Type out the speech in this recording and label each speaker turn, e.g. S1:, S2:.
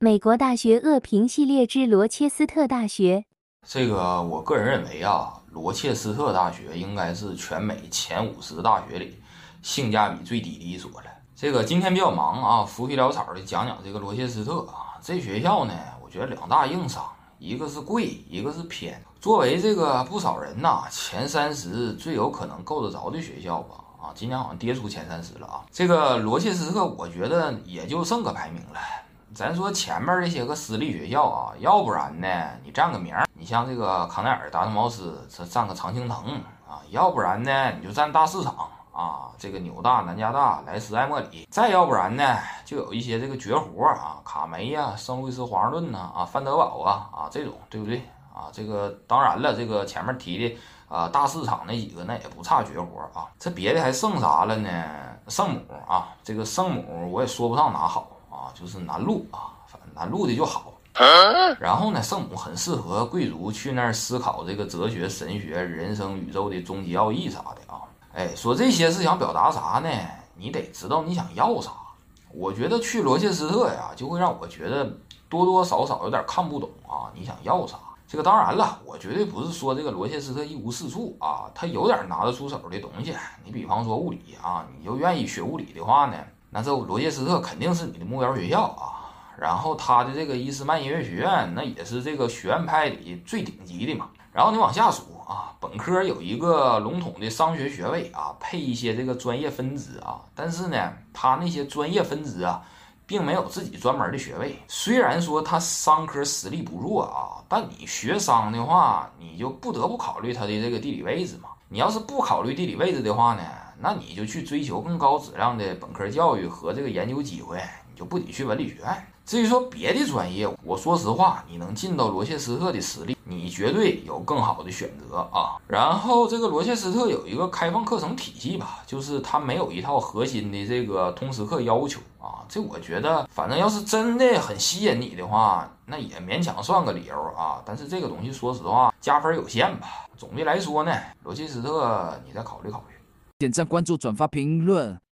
S1: 美国大学恶评系列之罗切斯特大学。
S2: 这个我个人认为啊，罗切斯特大学应该是全美前50大学里性价比最低的一所了。这个今天比较忙啊，浮皮潦草的讲讲这个罗切斯特啊。这学校呢，我觉得两大硬伤，一个是贵，一个是偏。作为这个不少人呐前30最有可能够得着的学校吧，啊，今年好像跌出前30了啊。这个罗切斯特，我觉得也就剩个排名了。咱说前面这些个私立学校啊，要不然呢你占个名，你像这个康奈尔、达特茅斯，这占个常青藤啊；要不然呢你就占大市场啊，这个纽大、南加大、莱斯、艾默里；再要不然呢就有一些这个绝活啊，卡梅呀、圣路易斯、华盛顿呐、范德堡啊这种，对不对啊？这个当然了，这个前面提的大市场那几个那也不差绝活啊。这别的还剩啥了呢？圣母啊，这个圣母我也说不上哪好。就是南路啊，反正南路的就好。然后呢，圣母很适合贵族去那儿思考这个哲学、神学、人生、宇宙的终极要义啥的啊。哎，说这些是想表达啥呢？你得知道你想要啥。我觉得去罗切斯特呀，就会让我觉得多多少少有点看不懂啊，你想要啥？这个当然了，我绝对不是说这个罗切斯特一无是处啊，他有点拿得出手的东西。你比方说物理啊，你就愿意学物理的话呢，那这罗切斯特肯定是你的目标学校啊。然后他的这个伊斯曼音乐学院，那也是这个学院派里最顶级的嘛。然后你往下数啊，本科有一个笼统的商学学位啊，配一些这个专业分支啊。但是呢，他那些专业分支啊，并没有自己专门的学位。虽然说他商科实力不弱啊，但你学商的话，你就不得不考虑他的这个地理位置嘛。你要是不考虑地理位置的话呢，那你就去追求更高质量的本科教育和这个研究机会，你就不得去文理学院。至于说别的专业，我说实话，你能进到罗切斯特的实力，你绝对有更好的选择啊。然后这个罗切斯特有一个开放课程体系吧，就是它没有一套核心的这个通识课要求啊。这我觉得，反正要是真的很吸引你的话，那也勉强算个理由啊。但是这个东西说实话，加分有限吧。总的来说呢，罗切斯特你再考虑考虑。
S3: 点赞、关注、转发、评论。